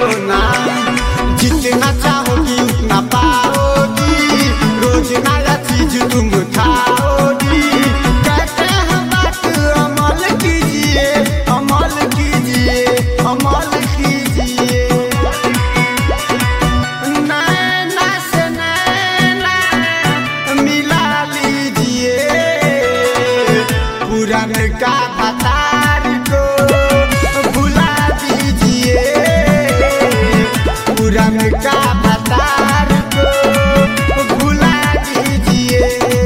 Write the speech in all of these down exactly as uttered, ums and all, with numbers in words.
सोना, जितना चाहोगी उतना पाओगी, रोज नया चीज तुम खाओगी। कहते हैं बात अमल कीजिए, अमल कीजिए, अमल कीजिए। नैना से नैना मिला लीजिए, पुरान का भतार को भुला दीजिए, पुरान का भतार को भुला दीजिए।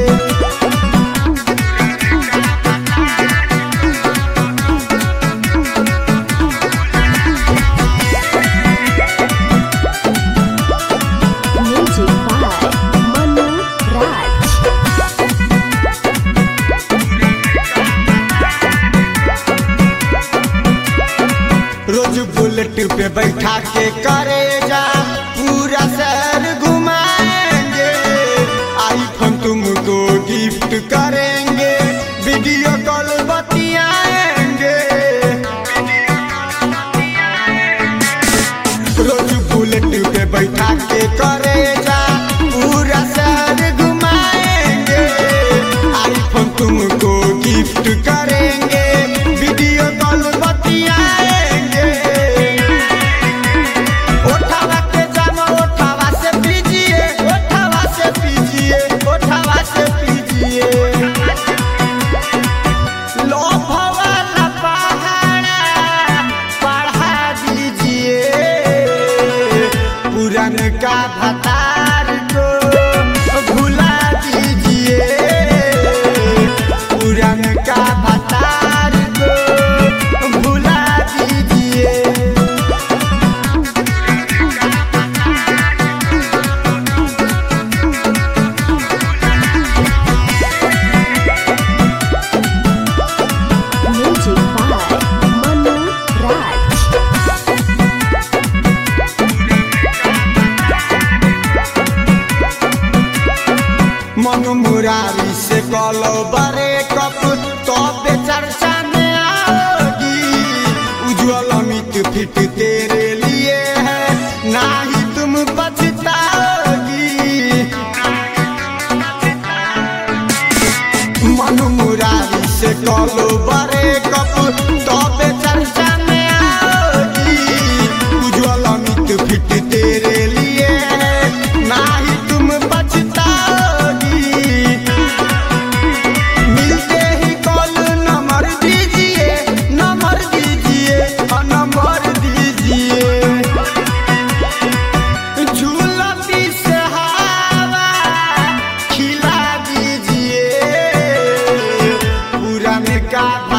Music by Manu Raj. रोज बुलेट पे बैठा के करे जा पूरा शहर घुमाएंगे, आईफोन तुमको गिफ्ट करेंगे, वीडियो कॉल बतियाएंगे। रोज बुलेट पे बैठा के करे जा पूरा शहर घुमाएंगे, आईफोन तुमको गिफ्ट करेंगे, वीडियो कॉल बतियाएंगे। ओठावा के जामा ओठावा से पीजिए, ओठावा से पीजिए, ओठावा से पीजिए। लोभ वाला पहाड़ा पढ़ा दीजिए, पुरान का भतार को भुला दीजिए, पुरान का भतार को भुला दीजिए। Music by Manu Raj. मन मुरारी से कलो बरे कप तो चर्चा में आओगी, उज्जवल अमित फिट तेरे लिए है, ना ही तुम पछताओगी। मन मुरारी से कलो बरे कप तो चर्चा में आओगी, उज्जवल अमित फिट तेरे लिए है, ना ही तुम पछताओगी। मिलते ही कॉल नंबर दीजिए, नंबर दीजिए, हाँ नंबर दीजिए। झूलती से हवा खिला दीजिए, पुरान का